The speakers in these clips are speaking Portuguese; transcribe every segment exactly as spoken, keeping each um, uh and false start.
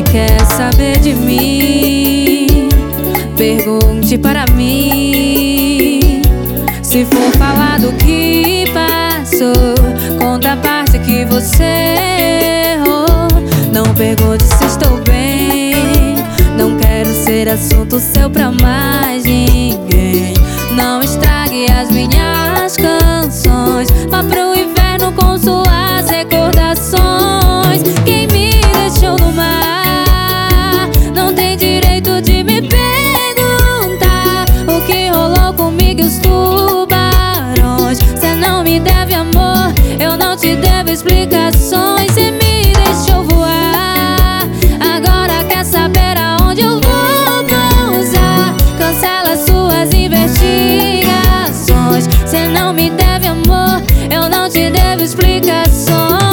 quer saber de mim, pergunte para mim. Se for falar do que passou, conta a parte que você errou. Não pergunte se estou bem, não quero ser assunto seu pra mais ninguém. Não estrague as minhas canções, vá pro inferno com suas recordações. Quem me deixou no mar não tem direito de me perguntar o que rolou comigo e os tubarões. Cê não me deve amor, eu não te devo explicações. Cê me deixou voar, agora quer saber aonde eu vou pousar. Cancela suas investigações. Cê não me deve amor, eu não te devo explicações.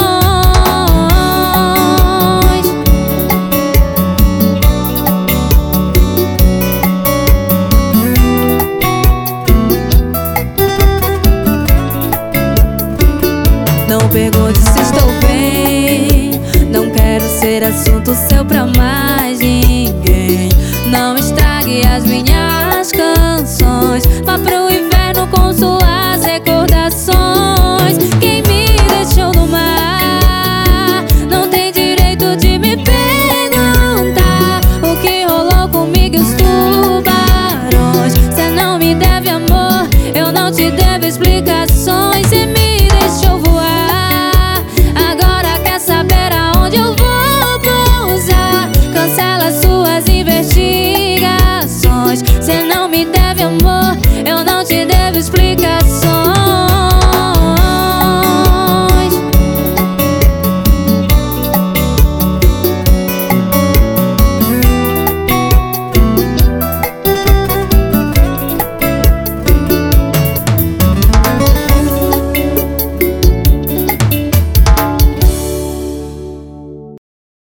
Não pergunte se estou bem, não quero ser assunto seu pra mais ninguém. Não estrague as minhas canções, vá pro inferno com sua